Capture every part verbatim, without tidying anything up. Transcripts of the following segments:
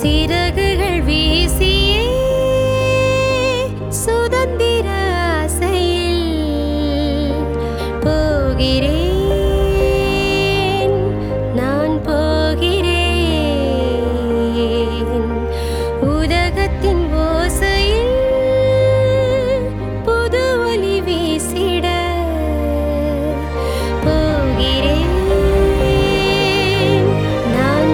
சிறகுகள் வீசியே சுதந்திர ஆசையில் போகிறேன், நான் போகிறேன். உதகத்தின் ஓசையில் புது ஒலி வீசிட போகிறேன், நான்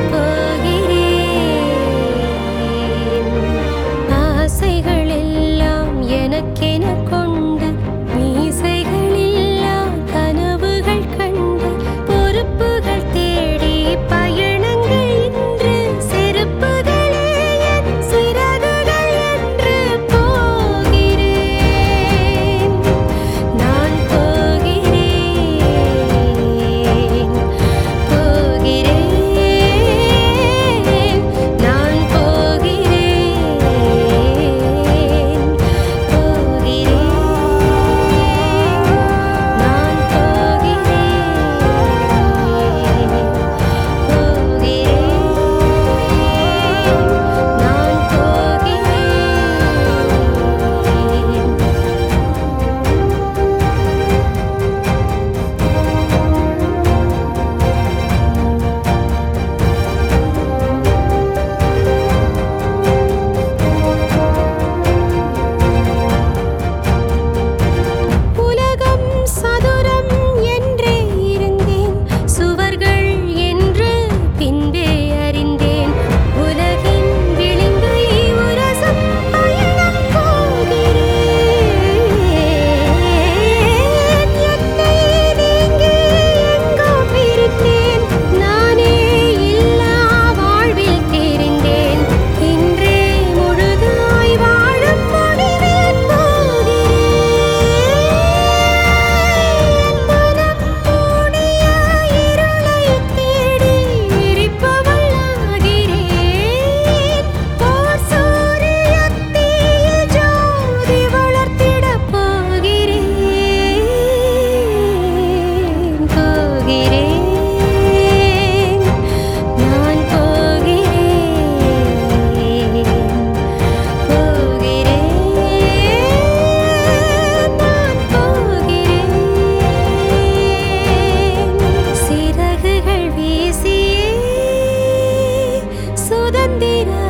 போகிறேன். ஆசைகள் எல்லாம் எனக்கென கொண்டு மீசைகளில்லா கனவுகள் கண்டு பொறுப்புகள் தேடி பயணங்கள் இன்று செருப்புகளே என் சிறகுகள் என்று போகிறேன், நான் போகிறேன், போகிறேன், நான் போகிறேன், போகிறேன், நான் உலகம் சதுரம் என்றே இருந்தேன், சுவர்கள் என்று பின்பே அறிந்தேன். உலகின் விளிம்பை உரசும் பயணம் போகிறேன், என்னை நீங்கி எங்கோ பிரிந்தேன். நானே இல்லா வாழ்வில் தெரிந்தேன், இன்றே முழுதாய் வாழும் முடிவில் போகிறேன். மனம் மூடிய இருளை தேடி எரிப்பவள் ஆகிறேன். ஓர் சூரியத்தீயில் ஜோதி வளர்த்திடப் போகிறேன், போகிறேன், நான் போகிறேன், போகிறேன், நான் போகிறேன். சிறகுகள் வீசியே சுதந்திர